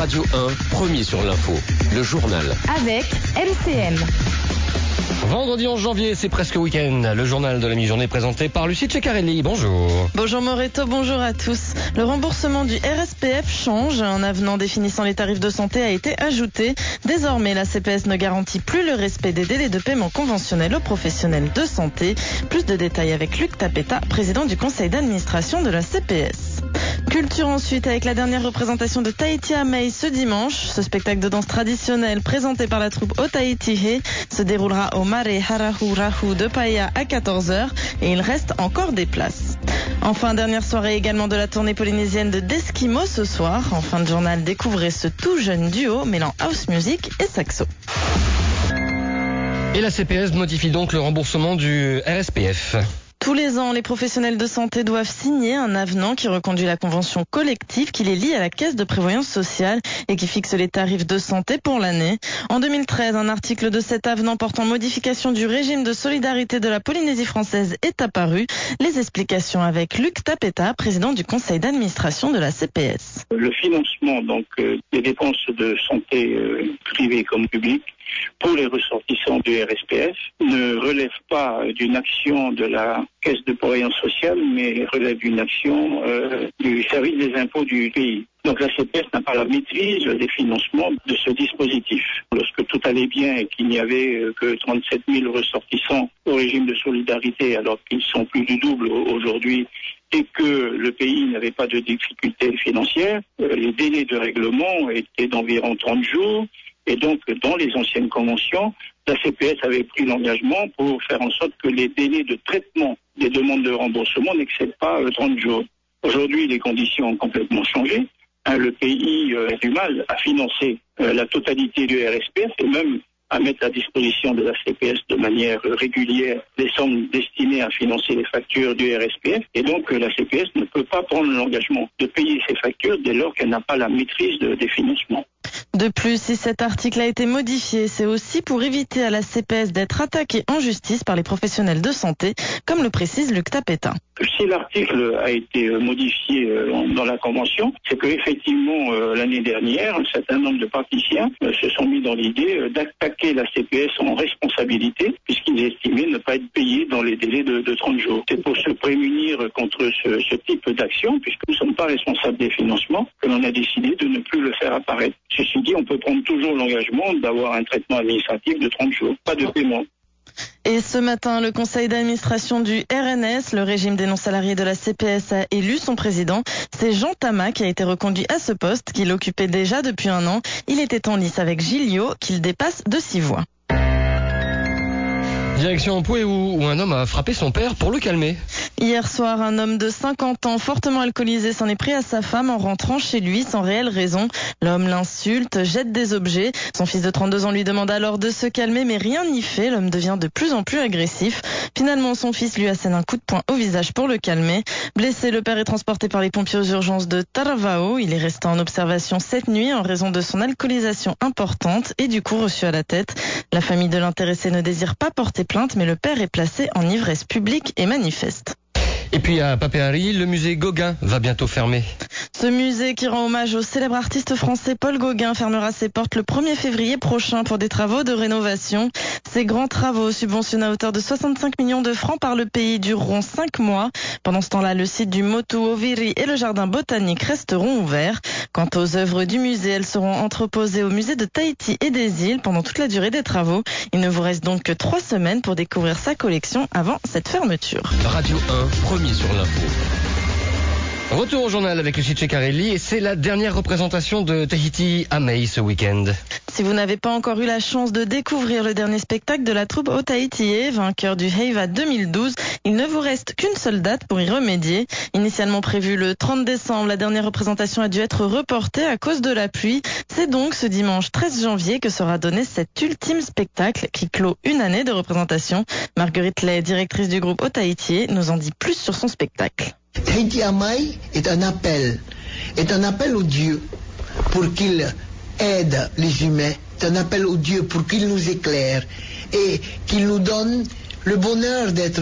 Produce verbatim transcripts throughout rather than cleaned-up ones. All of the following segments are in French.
Radio un, premier sur l'info. Le journal. Avec M C M. Vendredi onze janvier, c'est presque week-end. Le journal de la mi-journée présenté par Lucie Ceccarelli. Bonjour. Bonjour Moreto, bonjour à tous. Le remboursement du R S P F change. Un avenant définissant les tarifs de santé a été ajouté. Désormais, la C P S ne garantit plus le respect des délais de paiement conventionnels aux professionnels de santé. Plus de détails avec Luc Tapeta, président du conseil d'administration de la C P S. Culture ensuite avec la dernière représentation de Tahiti Amei ce dimanche. Ce spectacle de danse traditionnelle présenté par la troupe Otaitihe se déroulera au Mare Harahu Rahu de Paia à quatorze heures et il reste encore des places. Enfin, dernière soirée également de la tournée polynésienne de Deskimo ce soir. En fin de journal, découvrez ce tout jeune duo mêlant house music et saxo. Et la C P S modifie donc le remboursement du R S P F. Tous les ans, les professionnels de santé doivent signer un avenant qui reconduit la convention collective qui les lie à la caisse de prévoyance sociale et qui fixe les tarifs de santé pour l'année. En deux mille treize, un article de cet avenant portant modification du régime de solidarité de la Polynésie française est apparu. Les explications avec Luc Tapeta, président du conseil d'administration de la C P S. Le financement donc euh, des dépenses de santé euh, privées comme publiques pour les ressortissants du R S P F ne relève pas d'une action de la caisse de prévoyance sociale, mais relève d'une action euh, du service des impôts du pays. Donc la C P F n'a pas la maîtrise des financements de ce dispositif. Lorsque tout allait bien et qu'il n'y avait que trente-sept mille ressortissants au régime de solidarité, alors qu'ils sont plus du double aujourd'hui, et que le pays n'avait pas de difficultés financières, euh, les délais de règlement étaient d'environ trente jours. Et donc, dans les anciennes conventions, la C P S avait pris l'engagement pour faire en sorte que les délais de traitement des demandes de remboursement n'excèdent pas trente jours. Aujourd'hui, les conditions ont complètement changé. Hein, le pays euh, a du mal à financer euh, la totalité du R S P F et même à mettre à disposition de la C P S de manière régulière des sommes destinées à financer les factures du R S P F. Et donc, euh, la C P S ne peut pas prendre l'engagement de payer ces factures dès lors qu'elle n'a pas la maîtrise de, des financements. De plus, si cet article a été modifié, c'est aussi pour éviter à la C P S d'être attaquée en justice par les professionnels de santé, comme le précise Luc Tapeta. Si l'article a été modifié dans la Convention, c'est qu'effectivement, l'année dernière, un certain nombre de praticiens se sont mis dans l'idée d'attaquer la C P S en responsabilité, puisqu'ils estimaient ne pas être payés dans les délais de, de trente jours. C'est pour se prémunir contre ce, ce type d'action, puisque nous ne sommes pas responsables des financements, que l'on a décidé de ne plus le faire apparaître. Ceci dit, on peut prendre toujours l'engagement d'avoir un traitement administratif de trente jours, pas de paiement. Et ce matin, le conseil d'administration du R N S, le régime des non-salariés de la C P S, a élu son président. C'est Jean Tama qui a été reconduit à ce poste, qu'il occupait déjà depuis un an. Il était en lice avec Gilio, qu'il dépasse de six voix. Direction Empoué où, où un homme a frappé son père pour le calmer. Hier soir, un homme de cinquante ans, fortement alcoolisé, s'en est pris à sa femme en rentrant chez lui sans réelle raison. L'homme l'insulte, jette des objets. Son fils de trente-deux ans lui demande alors de se calmer, mais rien n'y fait. L'homme devient de plus en plus agressif. Finalement, son fils lui assène un coup de poing au visage pour le calmer. Blessé, le père est transporté par les pompiers aux urgences de Taravao. Il est resté en observation cette nuit en raison de son alcoolisation importante et du coup reçu à la tête. La famille de l'intéressé ne désire pas porter plainte, mais le père est placé en ivresse publique et manifeste. Et puis à Papeari, le musée Gauguin va bientôt fermer. Ce musée qui rend hommage au célèbre artiste français Paul Gauguin fermera ses portes le premier février prochain pour des travaux de rénovation. Ces grands travaux, subventionnés à hauteur de soixante-cinq millions de francs par le pays, dureront cinq mois. Pendant ce temps-là, le site du Motu Oviri et le jardin botanique resteront ouverts. Quant aux œuvres du musée, elles seront entreposées au musée de Tahiti et des îles pendant toute la durée des travaux. Il ne vous reste donc que trois semaines pour découvrir sa collection avant cette fermeture. Radio un, premier sur l'info. Retour au journal avec Lucie Ceccarelli et c'est la dernière représentation de Tahiti Amei ce week-end. Si vous n'avez pas encore eu la chance de découvrir le dernier spectacle de la troupe Otaitihe, vainqueur du Heiva deux mille douze, il ne vous reste qu'une seule date pour y remédier. Initialement prévue le trente décembre, la dernière représentation a dû être reportée à cause de la pluie. C'est donc ce dimanche treize janvier que sera donné cet ultime spectacle qui clôt une année de représentation. Marguerite Lay, directrice du groupe Otaitihe, nous en dit plus sur son spectacle. Tahiti Amei est un appel, est un appel au Dieu pour qu'il aide les humains, c'est un appel au Dieu pour qu'il nous éclaire et qu'il nous donne le bonheur d'être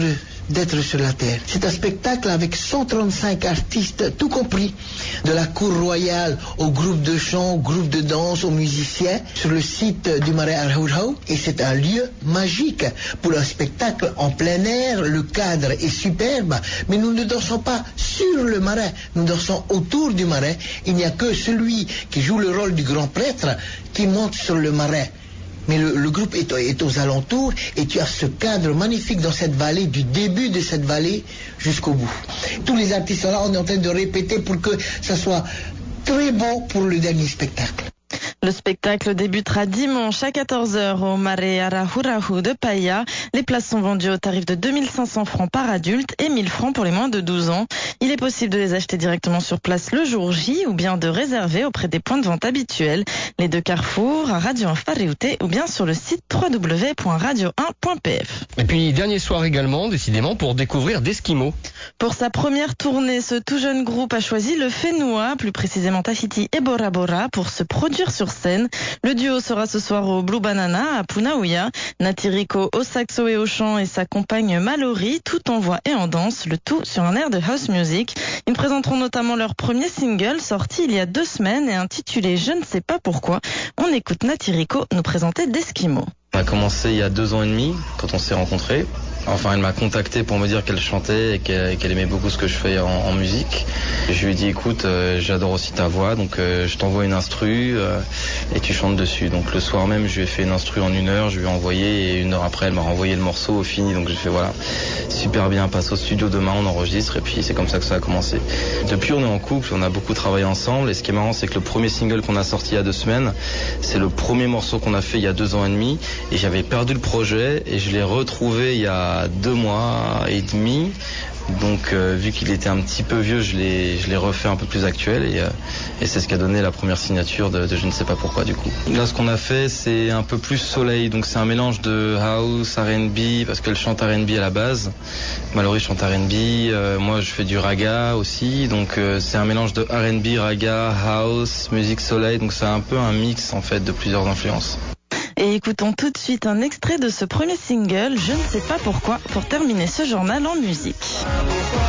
d'être sur la terre. C'est un spectacle avec cent trente-cinq artistes, tout compris, de la cour royale au groupe de chant, au groupe de danse, aux musiciens, sur le site du marais Arhourhou. Et c'est un lieu magique pour un spectacle en plein air. Le cadre est superbe, mais nous ne dansons pas sur le marais, nous dansons autour du marais. Il n'y a que celui qui joue le rôle du grand prêtre qui monte sur le marais. Mais le, le groupe est, est aux alentours et tu as ce cadre magnifique dans cette vallée, du début de cette vallée jusqu'au bout. Tous les artistes sont là, on est en train de répéter pour que ça soit très beau pour le dernier spectacle. Le spectacle débutera dimanche à quatorze heures au Marais Arahurahu de Paia. Les places sont vendues au tarif de deux mille cinq cents francs par adulte et mille francs pour les moins de douze ans. Il est possible de les acheter directement sur place le jour J ou bien de réserver auprès des points de vente habituels. Les deux carrefours, à Radio un Fariouté ou bien sur le site w w w point radio un point p f. Et puis, dernier soir également, décidément, pour découvrir d'Eskimo. Pour sa première tournée, ce tout jeune groupe a choisi le Fénois, plus précisément Tahiti et Bora Bora, pour se produire sur scène. Le duo sera ce soir au Blue Banana à Punaouia. Natiriko au saxo et au chant et sa compagne Mallory, tout en voix et en danse, le tout sur un air de house music. Ils présenteront notamment leur premier single sorti il y a deux semaines et intitulé Je ne sais pas pourquoi. On écoute Natiriko nous présenter d'Eskimo. On a commencé il y a deux ans et demi quand on s'est rencontrés. Enfin, elle m'a contacté pour me dire qu'elle chantait et qu'elle, qu'elle aimait beaucoup ce que je fais en, en musique. Et je lui ai dit, écoute, euh, j'adore aussi ta voix, donc euh, je t'envoie une instru euh, et tu chantes dessus. Donc le soir même, je lui ai fait une instru en une heure, je lui ai envoyé et une heure après, elle m'a renvoyé le morceau fini. Donc j'ai fait voilà, super bien, passe au studio demain, on enregistre et puis c'est comme ça que ça a commencé. Depuis, on est en couple, on a beaucoup travaillé ensemble et ce qui est marrant, c'est que le premier single qu'on a sorti il y a deux semaines, c'est le premier morceau qu'on a fait il y a deux ans et demi et j'avais perdu le projet et je l'ai retrouvé il y a deux mois et demi. Donc euh, vu qu'il était un petit peu vieux, je l'ai, je l'ai refait un peu plus actuel et, euh, et c'est ce qui a donné la première signature de, de Je ne sais pas pourquoi du coup. Là ce qu'on a fait c'est un peu plus soleil, donc c'est un mélange de house, R and B, parce qu'elle chante R and B à la base, Mallory chante R and B, euh, moi je fais du raga aussi, donc euh, c'est un mélange de R and B, raga, house, musique soleil, donc c'est un peu un mix en fait de plusieurs influences. Et écoutons tout de suite un extrait de ce premier single, Je ne sais pas pourquoi, pour terminer ce journal en musique.